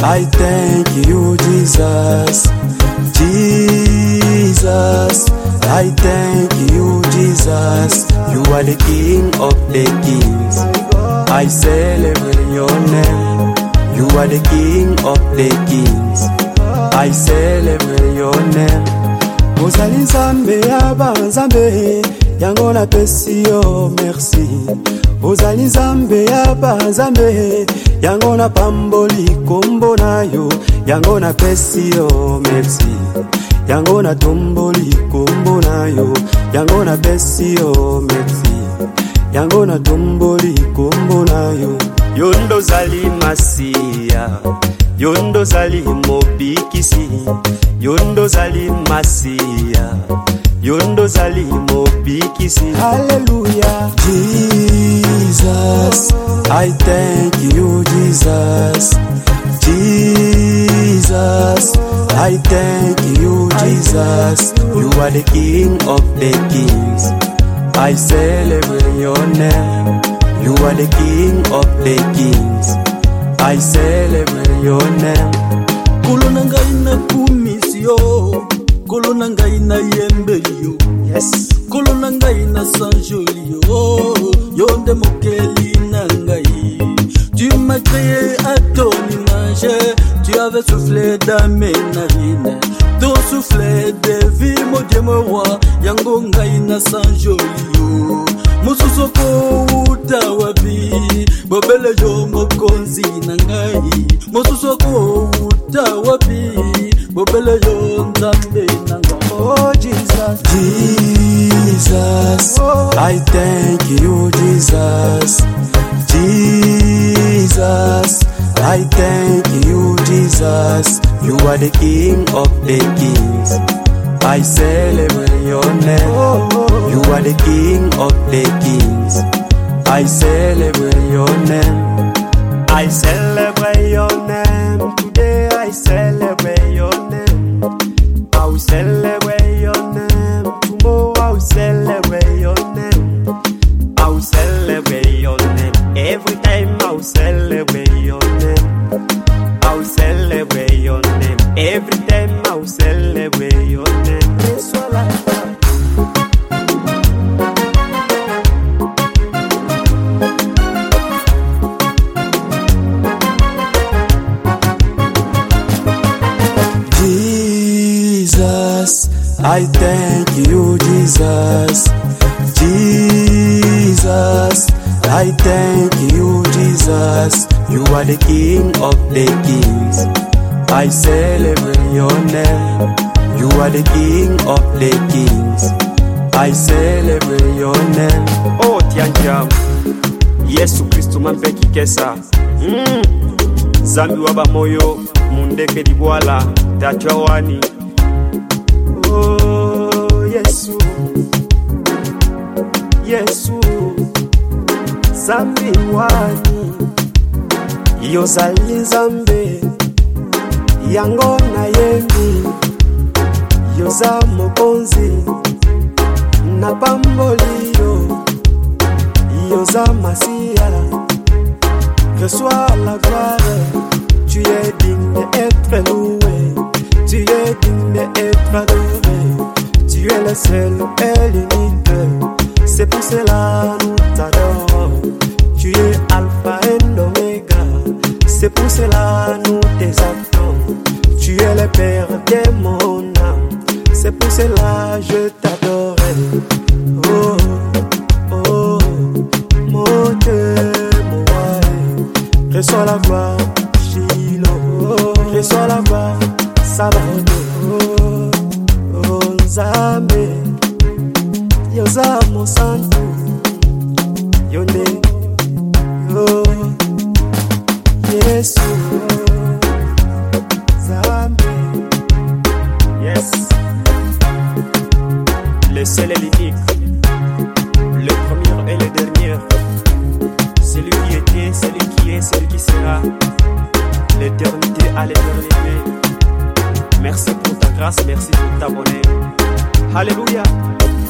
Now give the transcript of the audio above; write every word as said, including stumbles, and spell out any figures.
I thank you, Jesus. Jesus, I thank you, Jesus. You are the King of the kings. I celebrate your name. You are the King of the kings. I celebrate your name. Ozali nzambe yaba nzambe yango na pesi yo merci. Ozali nzambe yaba nzambe yango na pamboli kombo na yo yango na pesi yo merci. Yango na tomboli kombo na yo yango na pesi yo merci. Yango na tomboli kombo na yo. Yondo zali masia, yondo zali mobikisi, yondo zali masia, yondo zali mobikisi. Hallelujah. Jesus, I thank you, Jesus. Jesus, I thank you, Jesus. You are the King of the kings. I celebrate your name. You are the King of the kings. I celebrate your name. Kolona ngai na kumisio, kolona ngai na yembelio. Yes. Kolona ngai na sanjolio, yonde mokeli na ngai. Tu m'as créé à ton image, tu avais soufflé dans mes narines. Ton soufflet de vie, mon Dieu, mon roi, yango ngai na sanjolio. Mosusoko utawabi, bobele yo mokonzi na ngai. Mosusoko utawabi, bobele yo nzambe na ngai. Oh Jesus, Jesus, I thank you, Jesus. Jesus, I thank you, Jesus. You are the King of the kings. I celebrate your name. You are the King of the kings. I celebrate your name. I celebrate your name. Today I celebrate your name. I will celebrate your name. Tomorrow I will celebrate your name. I will celebrate your name. Every time I will celebrate your name. I will celebrate your name. Every time I will celebrate your name. It's all I got. Jesus, I thank you, Jesus. Jesus, I thank you, Jesus. You are the King of the kings. I celebrate your name. You are the King of the kings. I celebrate your name. Oh, tianjam. Yesu Kristo mampe kikesa. Mm. Zambi waba moyo mundeke dibwala tachawani. Oh, Yesu. Yesu. Zambi wani. Yozali zambe. Yango na yemi. Yoza mokonzi. Na pambolio. Yoza masia. Reçois la gloire. Tu es digne d'être loué. Tu es digne d'être adoré. Tu es le seul et l'unique. C'est pour cela nous t'adorons. Tu es Alpha et Omega. C'est pour cela nous t'exaltons. Tu es le Père de mon âme. C'est pour cela je t'adorerai. Oh, oh, mon Dieu, mon roi. Reçois la gloire, Shiloh. Reçois la gloire, Sabaoth. Oh, oh, Nzambe. Yoza mon santo. Yonde. Oh, Yesu. Nzambe. Yes. Le seul et l'unique. Le premier et le dernier. Celui qui était, celui qui est, celui qui sera. L'éternité à l'éternité. Merci pour ta grâce, merci pour ta bonheur. Alléluia.